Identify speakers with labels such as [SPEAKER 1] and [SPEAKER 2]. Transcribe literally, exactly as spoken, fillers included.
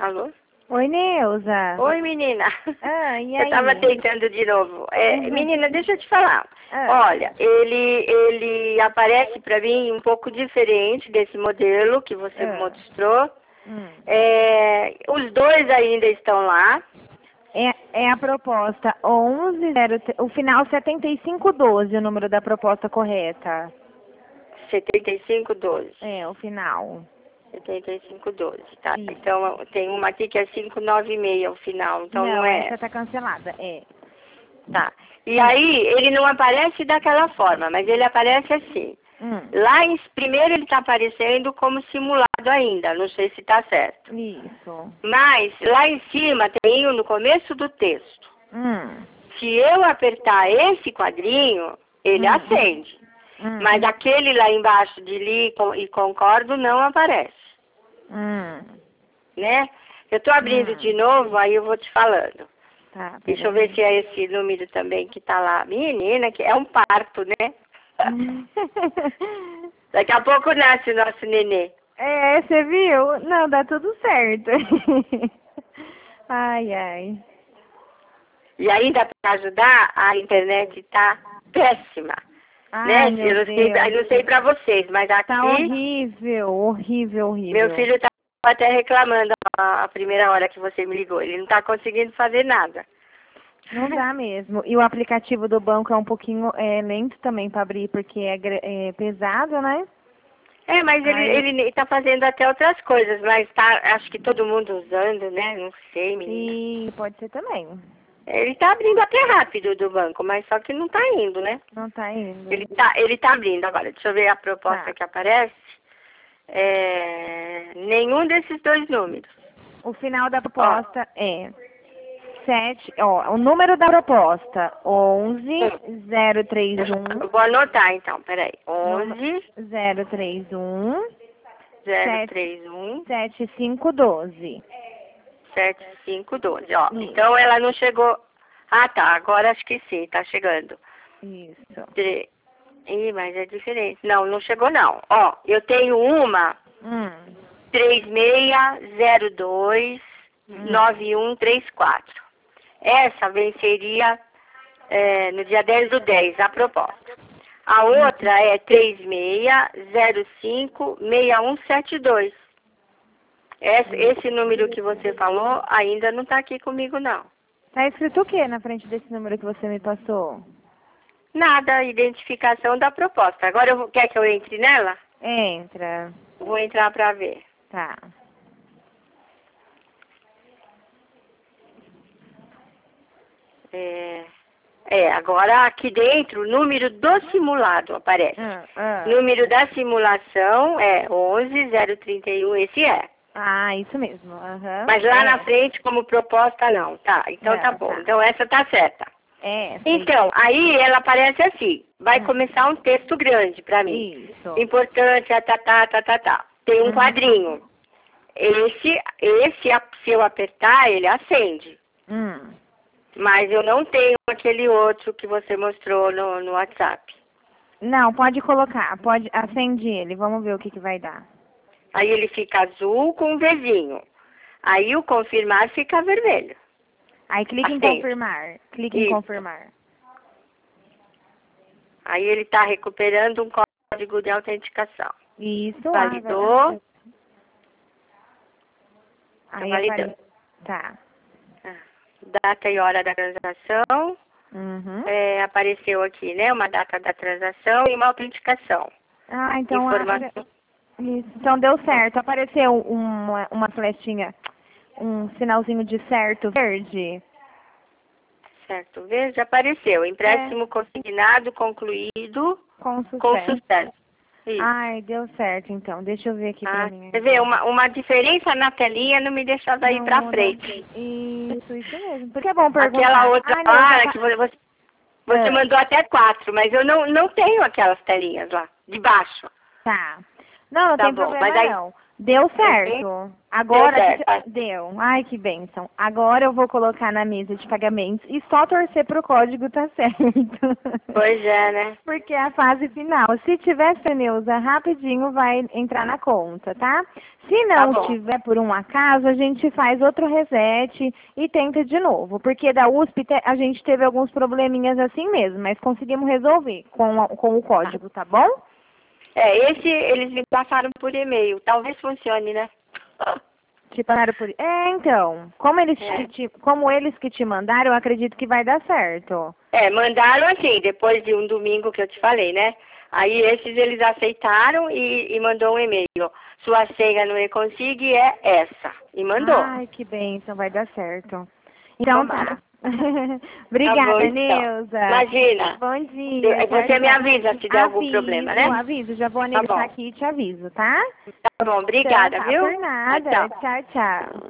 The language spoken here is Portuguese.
[SPEAKER 1] Alô?
[SPEAKER 2] Oi, Neuza.
[SPEAKER 1] Oi, menina.
[SPEAKER 2] Ah, e aí?
[SPEAKER 1] Eu tava tentando de novo. É,
[SPEAKER 2] Uhum.
[SPEAKER 1] Menina, deixa eu te falar.
[SPEAKER 2] Ah.
[SPEAKER 1] Olha, ele, ele aparece pra mim um pouco diferente desse modelo que você
[SPEAKER 2] Ah.
[SPEAKER 1] mostrou.
[SPEAKER 2] Hum.
[SPEAKER 1] É, os dois ainda estão lá.
[SPEAKER 2] É, é a proposta onze zero, o final setenta e cinco doze, o número da proposta correta.
[SPEAKER 1] setenta e cinco doze.
[SPEAKER 2] É, o final.
[SPEAKER 1] setenta e cinco doze, tá?
[SPEAKER 2] Isso.
[SPEAKER 1] Então, tem uma aqui que é quinhentos e noventa e seis ao final, então não,
[SPEAKER 2] não
[SPEAKER 1] é
[SPEAKER 2] essa tá cancelada, é.
[SPEAKER 1] Tá. E
[SPEAKER 2] Hum.
[SPEAKER 1] aí, ele não aparece daquela forma, mas ele aparece assim.
[SPEAKER 2] Hum.
[SPEAKER 1] Lá em primeiro ele está aparecendo como simulado ainda, não sei se está certo.
[SPEAKER 2] Isso.
[SPEAKER 1] Mas lá em cima tem um no começo do texto.
[SPEAKER 2] Hum.
[SPEAKER 1] Se eu apertar esse quadrinho, ele
[SPEAKER 2] Hum.
[SPEAKER 1] acende.
[SPEAKER 2] Hum.
[SPEAKER 1] Mas aquele lá embaixo de li e concordo não aparece.
[SPEAKER 2] Hum.
[SPEAKER 1] Né? Eu estou abrindo
[SPEAKER 2] Hum.
[SPEAKER 1] de novo, aí eu vou te falando.
[SPEAKER 2] Tá,
[SPEAKER 1] Deixa eu
[SPEAKER 2] peraí.
[SPEAKER 1] ver se é esse número também que tá lá. Menina, que é um parto, né? Daqui a pouco nasce o nosso nenê.
[SPEAKER 2] É, você viu? Não, dá tudo certo. Ai, ai.
[SPEAKER 1] E ainda para ajudar, a internet tá péssima.
[SPEAKER 2] Ai,
[SPEAKER 1] Né?
[SPEAKER 2] meu
[SPEAKER 1] Eu não sei,
[SPEAKER 2] Deus.
[SPEAKER 1] eu não sei para vocês, mas aqui
[SPEAKER 2] Tá horrível, horrível, horrível.
[SPEAKER 1] meu filho tá até reclamando a, a primeira hora que você me ligou. Ele não tá conseguindo fazer nada.
[SPEAKER 2] Não dá mesmo. E o aplicativo do banco é um pouquinho é, lento também para abrir, porque é, gra- é pesado, né?
[SPEAKER 1] É, mas ele,
[SPEAKER 2] Ai.
[SPEAKER 1] ele tá fazendo até outras coisas, mas tá, acho que todo mundo usando, né? Não sei, menina.
[SPEAKER 2] E pode ser também.
[SPEAKER 1] Ele tá abrindo até rápido do banco, mas só que não tá indo, né?
[SPEAKER 2] Não tá indo.
[SPEAKER 1] Ele tá, ele tá abrindo agora. Deixa eu ver a proposta
[SPEAKER 2] Tá.
[SPEAKER 1] que aparece. É, nenhum desses dois números.
[SPEAKER 2] O final da proposta é sete, ó, o número da proposta, onze zero três um.
[SPEAKER 1] Eu vou anotar então, peraí.
[SPEAKER 2] Número
[SPEAKER 1] onze
[SPEAKER 2] zero três um
[SPEAKER 1] zero
[SPEAKER 2] sete
[SPEAKER 1] três um
[SPEAKER 2] sete cinco doze.
[SPEAKER 1] sete cinco doze. Ó,
[SPEAKER 2] Isso.
[SPEAKER 1] então ela não chegou. Ah, tá. Agora acho que sim, tá chegando.
[SPEAKER 2] Isso.
[SPEAKER 1] Tre- Ih, mas é diferente. Não, não chegou não. Ó, eu tenho uma
[SPEAKER 2] Hum.
[SPEAKER 1] três seis zero dois nove um três quatro. Essa venceria é, no dia dez do dez, a proposta. A outra é três seis zero cinco seis um sete dois. Esse, esse número que você falou ainda não está aqui comigo, não.
[SPEAKER 2] Tá escrito o que na frente desse número que você me passou?
[SPEAKER 1] Nada, identificação da proposta. Agora, eu vou- quer que eu entre nela?
[SPEAKER 2] Entra.
[SPEAKER 1] Vou entrar para ver.
[SPEAKER 2] Tá.
[SPEAKER 1] É, é, agora aqui dentro, o número do simulado aparece.
[SPEAKER 2] Ah, ah.
[SPEAKER 1] Número da simulação é onze zero trinta e um, esse é.
[SPEAKER 2] Ah, isso mesmo. Aham.
[SPEAKER 1] Mas lá
[SPEAKER 2] é.
[SPEAKER 1] na frente, como proposta, não. Tá, então
[SPEAKER 2] Não,
[SPEAKER 1] tá bom.
[SPEAKER 2] tá.
[SPEAKER 1] Então essa tá certa.
[SPEAKER 2] É, sei.
[SPEAKER 1] Então, aí ela aparece assim. Vai
[SPEAKER 2] Hum.
[SPEAKER 1] começar um texto grande para mim.
[SPEAKER 2] Isso.
[SPEAKER 1] Importante, tá, tá, tá, tá, tá. Tem um
[SPEAKER 2] Uhum.
[SPEAKER 1] quadrinho. Esse, esse, se eu apertar, ele acende.
[SPEAKER 2] Hum.
[SPEAKER 1] Mas eu não tenho aquele outro que você mostrou no, no WhatsApp.
[SPEAKER 2] Não, pode colocar. Pode acende ele. Vamos ver o que que vai dar.
[SPEAKER 1] Aí ele fica azul com um Vzinho. Aí o confirmar fica vermelho.
[SPEAKER 2] Aí clique em
[SPEAKER 1] Acende.
[SPEAKER 2] confirmar. Clique em
[SPEAKER 1] Isso.
[SPEAKER 2] confirmar.
[SPEAKER 1] Aí ele está recuperando um código de autenticação.
[SPEAKER 2] Isso.
[SPEAKER 1] Validou.
[SPEAKER 2] Ah,
[SPEAKER 1] Tá
[SPEAKER 2] aí
[SPEAKER 1] validando.
[SPEAKER 2] apare... Tá.
[SPEAKER 1] Data e hora da transação.
[SPEAKER 2] Uhum.
[SPEAKER 1] É, apareceu aqui, né? Uma data da transação e uma autenticação.
[SPEAKER 2] Ah, então
[SPEAKER 1] Informação.
[SPEAKER 2] a... Isso. Então deu certo. Apareceu uma, uma flechinha, um sinalzinho de certo verde.
[SPEAKER 1] Certo, verde apareceu. Empréstimo consignado, concluído,
[SPEAKER 2] Com
[SPEAKER 1] com
[SPEAKER 2] sucesso.
[SPEAKER 1] sucesso. Isso.
[SPEAKER 2] Ai, deu certo então. Deixa eu ver aqui pra
[SPEAKER 1] Ah,
[SPEAKER 2] mim.
[SPEAKER 1] quer ver, uma, uma diferença na telinha não me deixava ir
[SPEAKER 2] Não
[SPEAKER 1] pra
[SPEAKER 2] muda.
[SPEAKER 1] frente.
[SPEAKER 2] Isso, isso mesmo. Porque é bom perguntar.
[SPEAKER 1] Aquela outra
[SPEAKER 2] Ai,
[SPEAKER 1] lá,
[SPEAKER 2] Neuza,
[SPEAKER 1] que você, você
[SPEAKER 2] Ah.
[SPEAKER 1] mandou até quatro, mas eu não, não tenho aquelas telinhas lá, de baixo.
[SPEAKER 2] Tá. Não, não
[SPEAKER 1] Tá
[SPEAKER 2] tem
[SPEAKER 1] bom,
[SPEAKER 2] problema
[SPEAKER 1] mas aí-
[SPEAKER 2] não. Deu certo. Agora,
[SPEAKER 1] Deu certo.
[SPEAKER 2] deu. Ai, que bênção. Agora eu vou colocar na mesa de pagamentos e só torcer pro código tá certo.
[SPEAKER 1] Pois é, né?
[SPEAKER 2] Porque é a fase final. Se tiver, Neuza, rapidinho vai entrar na conta, tá? Se não
[SPEAKER 1] Tá
[SPEAKER 2] tiver por um acaso, a gente faz outro reset e tenta de novo. Porque da U S P a gente teve alguns probleminhas assim mesmo, mas conseguimos resolver com, a, com o código, tá bom?
[SPEAKER 1] É, esse eles me passaram por e-mail. Talvez funcione, né?
[SPEAKER 2] Te passaram por... É, então, como eles,
[SPEAKER 1] É.
[SPEAKER 2] te, como eles que te mandaram, eu acredito que vai dar certo.
[SPEAKER 1] É, mandaram assim, depois de um domingo que eu te falei, né? Aí esses eles aceitaram e, e mandou um e-mail. Sua senha no e-consig é essa. E mandou.
[SPEAKER 2] Ai, que bênção, vai dar certo. Então
[SPEAKER 1] Tomara.
[SPEAKER 2] tá. Obrigada,
[SPEAKER 1] Tá bom, então.
[SPEAKER 2] Neuza.
[SPEAKER 1] Imagina.
[SPEAKER 2] Bom dia.
[SPEAKER 1] Você
[SPEAKER 2] tchau,
[SPEAKER 1] me
[SPEAKER 2] tchau.
[SPEAKER 1] avisa se der algum
[SPEAKER 2] Aviso,
[SPEAKER 1] problema, né?
[SPEAKER 2] Aviso, já vou
[SPEAKER 1] Tá
[SPEAKER 2] anexar
[SPEAKER 1] bom.
[SPEAKER 2] aqui e te aviso, tá?
[SPEAKER 1] Tá bom, obrigada,
[SPEAKER 2] Então, tá,
[SPEAKER 1] viu?
[SPEAKER 2] por nada.
[SPEAKER 1] Tchau, tchau.
[SPEAKER 2] Tchau, tchau.